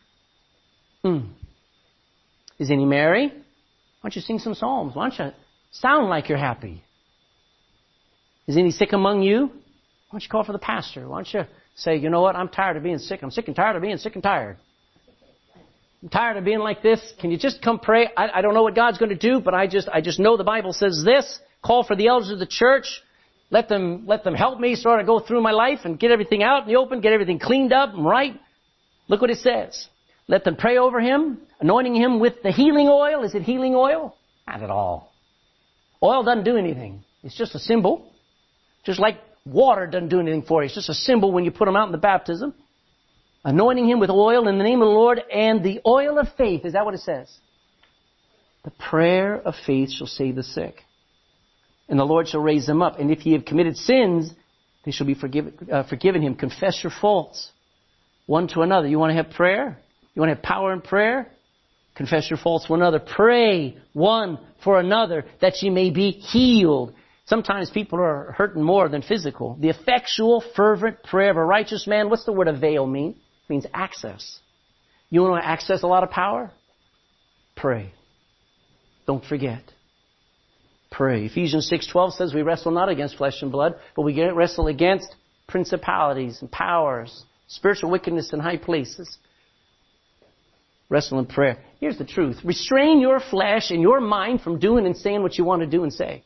Is any merry? Why don't you sing some psalms? Why don't you sound like you're happy? Is any sick among you? Why don't you call for the pastor? Why don't you say, you know what? I'm tired of being sick. I'm sick and tired of being sick and tired. I'm tired of being like this. Can you just come pray? I don't know what God's going to do, but I just know the Bible says this. Call for the elders of the church. Let them help me sort of go through my life and get everything out in the open, get everything cleaned up and right. Look what it says. Let them pray over him, anointing him with the healing oil. Is it healing oil? Not at all. Oil doesn't do anything. It's just a symbol. Just like water doesn't do anything for you. It's just a symbol when you put them out in the baptism. Anointing him with oil in the name of the Lord and the oil of faith. Is that what it says? The prayer of faith shall save the sick. And the Lord shall raise them up. And if ye have committed sins, they shall be forgiven him. Confess your faults one to another. You want to have prayer? You want to have power in prayer? Confess your faults one another. Pray one for another that ye may be healed. Sometimes people are hurting more than physical. The effectual, fervent prayer of a righteous man. What's the word avail mean? It means access. You want to access a lot of power? Pray. Don't forget. Pray. Ephesians 6:12 says we wrestle not against flesh and blood, but we wrestle against principalities and powers, spiritual wickedness in high places. Wrestle in prayer. Here's the truth. Restrain your flesh and your mind from doing and saying what you want to do and say.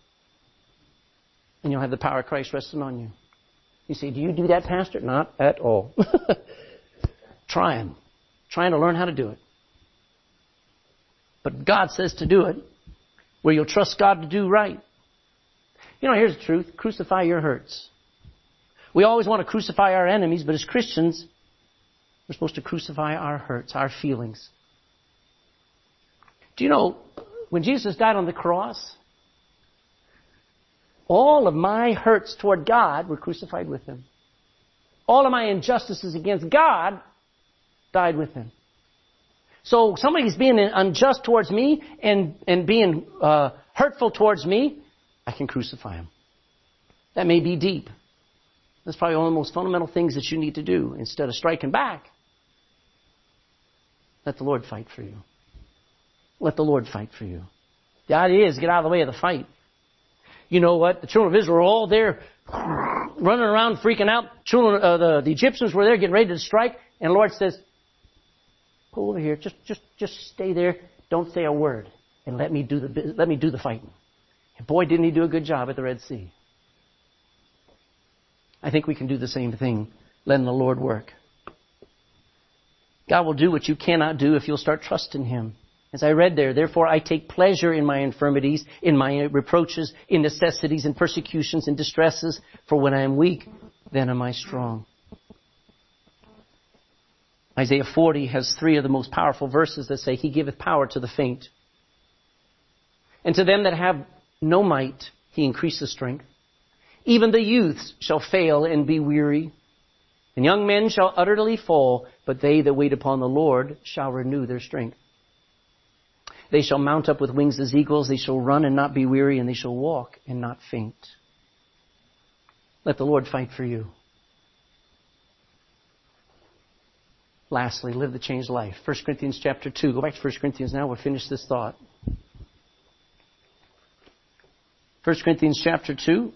And you'll have the power of Christ resting on you. You say, do you do that, Pastor? Not at all. Trying to learn how to do it. But God says to do it, where you'll trust God to do right. You know, here's the truth. Crucify your hurts. We always want to crucify our enemies, but as Christians, we're supposed to crucify our hurts, our feelings. Do you know, when Jesus died on the cross, all of my hurts toward God were crucified with him. All of my injustices against God died with him. So somebody's being unjust towards me and being hurtful towards me, I can crucify him. That may be deep. That's probably one of the most fundamental things that you need to do. Instead of striking back, let the Lord fight for you. Let the Lord fight for you. The idea is get out of the way of the fight. You know what? The children of Israel were all there running around freaking out. The Egyptians were there getting ready to strike. And the Lord says, go over here. Just stay there. Don't say a word. And let me do the fighting. And boy, didn't he do a good job at the Red Sea. I think we can do the same thing, letting the Lord work. God will do what you cannot do if you'll start trusting him. As I read there, therefore I take pleasure in my infirmities, in my reproaches, in necessities, in persecutions, in distresses. For when I am weak, then am I strong. Isaiah 40 has 3 of the most powerful verses that say, he giveth power to the faint. And to them that have no might, he increaseth strength. Even the youths shall fail and be weary. And young men shall utterly fall, but they that wait upon the Lord shall renew their strength. They shall mount up with wings as eagles. They shall run and not be weary, and they shall walk and not faint. Let the Lord fight for you. Lastly, live the changed life. 1 Corinthians chapter 2. Go back to 1 Corinthians now. We'll finish this thought. 1 Corinthians chapter 2.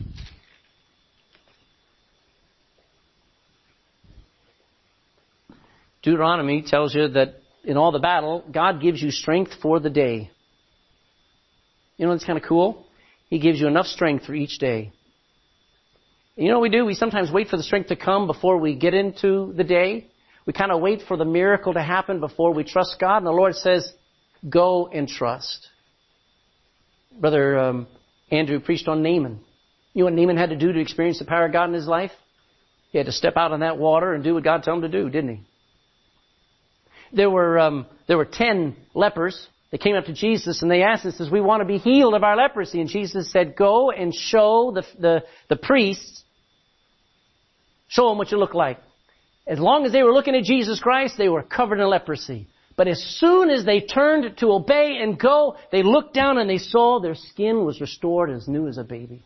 Deuteronomy tells you that in all the battle, God gives you strength for the day. You know what's kind of cool? He gives you enough strength for each day. And you know what we do? We sometimes wait for the strength to come before we get into the day. We kind of wait for the miracle to happen before we trust God. And the Lord says, go and trust. Brother Andrew preached on Naaman. You know what Naaman had to do to experience the power of God in his life? He had to step out on that water and do what God told him to do, didn't he? There were 10 lepers. They came up to Jesus and they asked us, we want to be healed of our leprosy. And Jesus said, go and show the priests, show them what you look like. As long as they were looking at Jesus Christ, they were covered in leprosy. But as soon as they turned to obey and go, they looked down and they saw their skin was restored as new as a baby.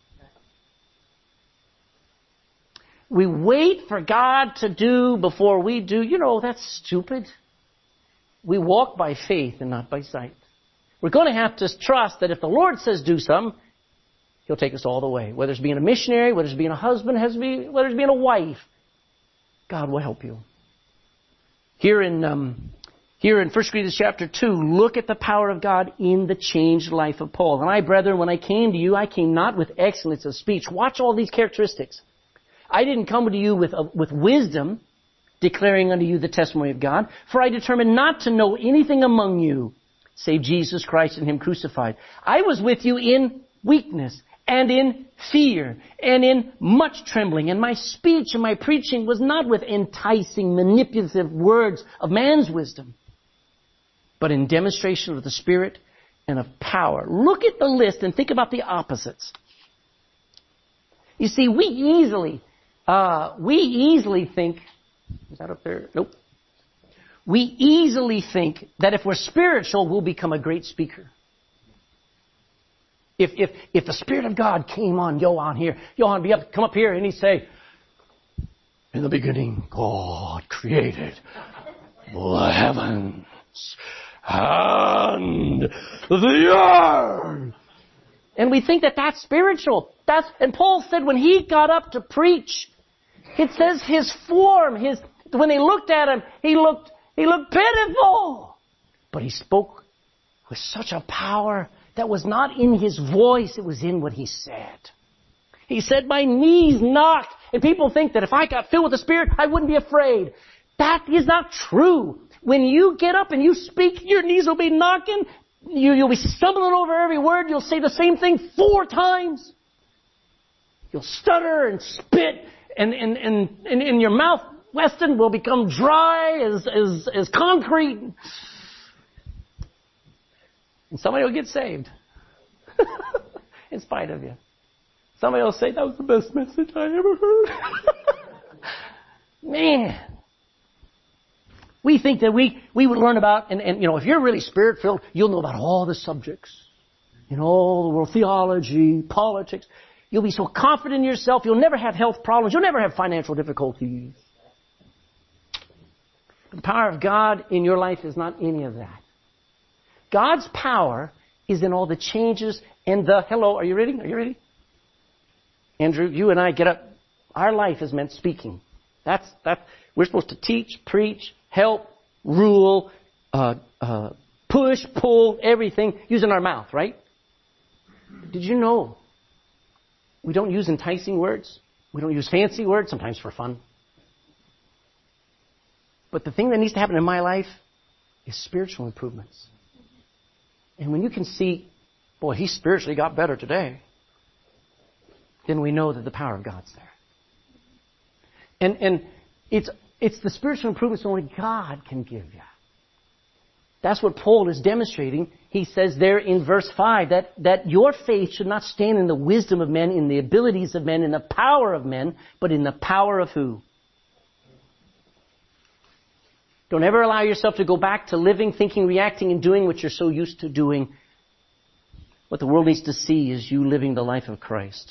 We wait for God to do before we do. You know, that's stupid. We walk by faith and not by sight. We're going to have to trust that if the Lord says do something, He'll take us all the way. Whether it's being a missionary, whether it's being a husband, whether it's being a wife, God will help you. Here in 1 Corinthians chapter 2, look at the power of God in the changed life of Paul. And I, brethren, when I came to you, I came not with excellence of speech. Watch all these characteristics. I didn't come to you with wisdom, declaring unto you the testimony of God. For I determined not to know anything among you, save Jesus Christ and Him crucified. I was with you in weakness and in fear and in much trembling. And my speech and my preaching was not with enticing, manipulative words of man's wisdom, but in demonstration of the Spirit and of power. Look at the list and think about the opposites. You see, we easily think, is that up there? Nope. We easily think that if we're spiritual, we'll become a great speaker. If the Spirit of God came on Johan here, Johan come up here and he'd say, in the beginning, God created the heavens and the earth. And we think that that's spiritual. And Paul said when he got up to preach, it says his form, when they looked at him, he looked pitiful. But he spoke with such a power that was not in his voice, it was in what he said. He said, my knees knocked. And people think that if I got filled with the Spirit, I wouldn't be afraid. That is not true. When you get up and you speak, your knees will be knocking. You'll be stumbling over every word. You'll say the same thing 4 times. You'll stutter and spit. And your mouth, Weston, will become dry as concrete. And somebody will get saved. In spite of you. Somebody will say, that was the best message I ever heard. Man. We think that we would learn about, and if you're really Spirit-filled, you'll know about all the subjects. All the world, theology, politics. You'll be so confident in yourself, you'll never have health problems, you'll never have financial difficulties. The power of God in your life is not any of that. God's power is in all the changes and hello, are you ready? Are you ready? Andrew, you and I get up. Our life is meant speaking. We're supposed to teach, preach, help, rule, push, pull, everything using our mouth, right? Did you know we don't use enticing words? We don't use fancy words, sometimes for fun. But the thing that needs to happen in my life is spiritual improvements. And when you can see, boy, he spiritually got better today, then we know that the power of God's there. And it's the spiritual improvements only God can give you. That's what Paul is demonstrating. He says there in verse 5 that your faith should not stand in the wisdom of men, in the abilities of men, in the power of men, but in the power of who? Don't ever allow yourself to go back to living, thinking, reacting, and doing what you're so used to doing. What the world needs to see is you living the life of Christ.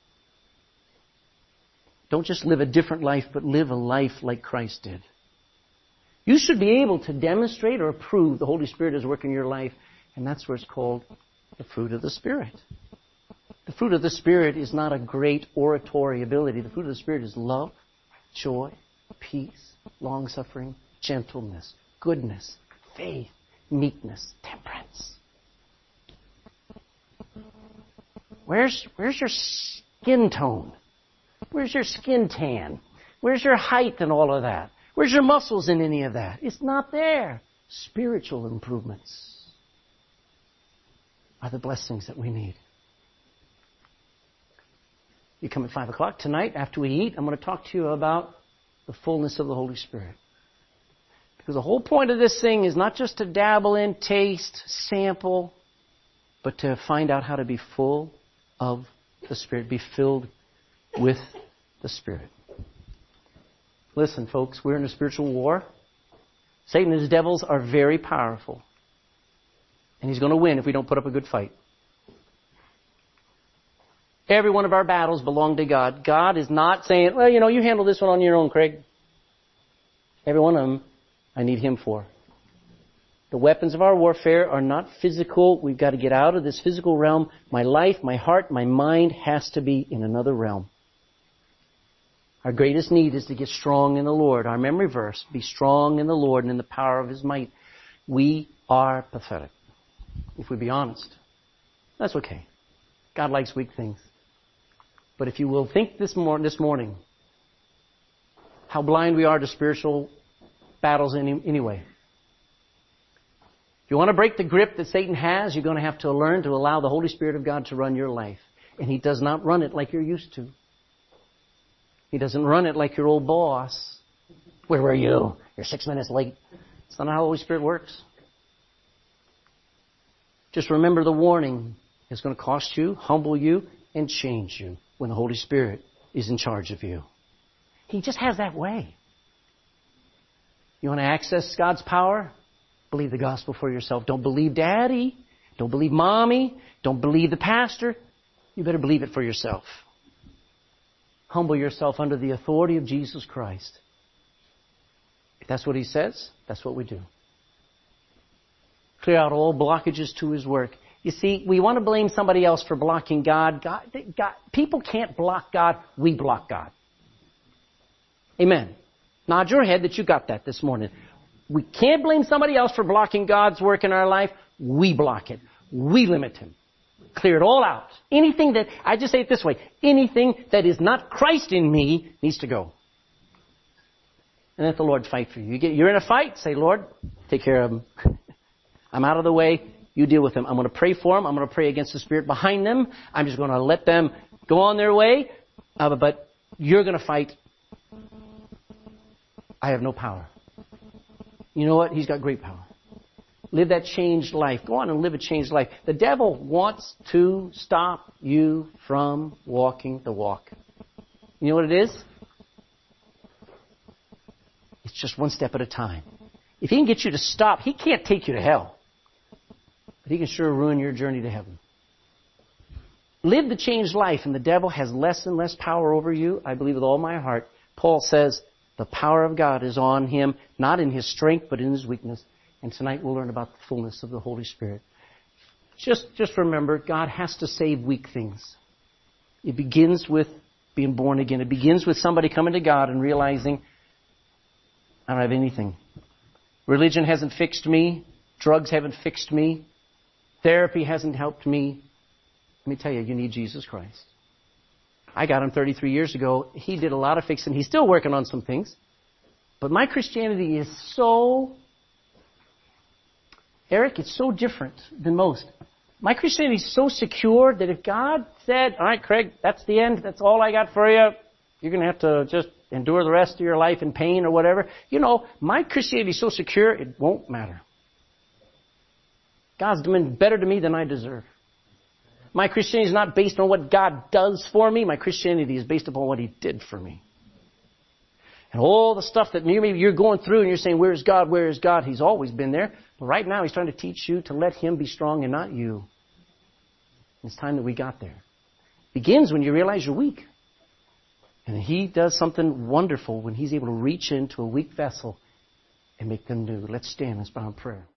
Don't just live a different life, but live a life like Christ did. You should be able to demonstrate or prove the Holy Spirit is working in your life, and that's where it's called the fruit of the Spirit. The fruit of the Spirit is not a great oratory ability. The fruit of the Spirit is love, joy, peace, long-suffering, gentleness, goodness, faith, meekness, temperance. Where's your skin tone? Where's your skin tan? Where's your height and all of that? Where's your muscles in any of that? It's not there. Spiritual improvements are the blessings that we need. You come at 5 o'clock tonight after we eat. I'm going to talk to you about the fullness of the Holy Spirit. Because the whole point of this thing is not just to dabble in, taste, sample, but to find out how to be full of the Spirit, be filled with the Spirit. Listen, folks, we're in a spiritual war. Satan and his devils are very powerful. And he's going to win if we don't put up a good fight. Every one of our battles belong to God. God is not saying, well, you handle this one on your own, Craig. Every one of them, I need Him for. The weapons of our warfare are not physical. We've got to get out of this physical realm. My life, my heart, my mind has to be in another realm. Our greatest need is to get strong in the Lord. Our memory verse, be strong in the Lord and in the power of His might. We are pathetic, if we be honest. That's okay. God likes weak things. But if you will think this morning how blind we are to spiritual battles anyway. If you want to break the grip that Satan has, you're going to have to learn to allow the Holy Spirit of God to run your life. And He does not run it like you're used to. He doesn't run it like your old boss. Where were you? You're 6 minutes late. That's not how the Holy Spirit works. Just remember the warning. It's going to cost you, humble you, and change you when the Holy Spirit is in charge of you. He just has that way. You want to access God's power? Believe the gospel for yourself. Don't believe Daddy. Don't believe Mommy. Don't believe the pastor. You better believe it for yourself. Humble yourself under the authority of Jesus Christ. If that's what He says, that's what we do. Clear out all blockages to His work. You see, we want to blame somebody else for blocking God. People can't block God. We block God. Amen. Nod your head that you got that this morning. We can't blame somebody else for blocking God's work in our life. We block it. We limit Him. Clear it all out. Anything that, I just say it this way, anything that is not Christ in me needs to go. And let the Lord fight for you. You're in a fight, say, Lord, take care of them. I'm out of the way. You deal with them. I'm going to pray for them. I'm going to pray against the spirit behind them. I'm just going to let them go on their way. But you're going to fight. I have no power. You know what? He's got great power. Live that changed life. Go on and live a changed life. The devil wants to stop you from walking the walk. You know what it is? It's just one step at a time. If he can get you to stop, he can't take you to hell. But he can sure ruin your journey to heaven. Live the changed life, and the devil has less and less power over you. I believe with all my heart. Paul says the power of God is on him, not in his strength, but in his weakness. And tonight we'll learn about the fullness of the Holy Spirit. Just remember, God has to save weak things. It begins with being born again. It begins with somebody coming to God and realizing, I don't have anything. Religion hasn't fixed me. Drugs haven't fixed me. Therapy hasn't helped me. Let me tell you, you need Jesus Christ. I got Him 33 years ago. He did a lot of fixing. He's still working on some things. But my Christianity is so... Eric, it's so different than most. My Christianity is so secure that if God said, all right, Craig, that's the end. That's all I got for you. You're going to have to just endure the rest of your life in pain or whatever. You know, my Christianity is so secure, it won't matter. God's been better to me than I deserve. My Christianity is not based on what God does for me. My Christianity is based upon what He did for me. And all the stuff that maybe you're going through and you're saying, where's God? Where is God? He's always been there. But right now He's trying to teach you to let Him be strong and not you. It's time that we got there. It begins when you realize you're weak. And He does something wonderful when He's able to reach into a weak vessel and make them new. Let's stand. Let's bow in prayer.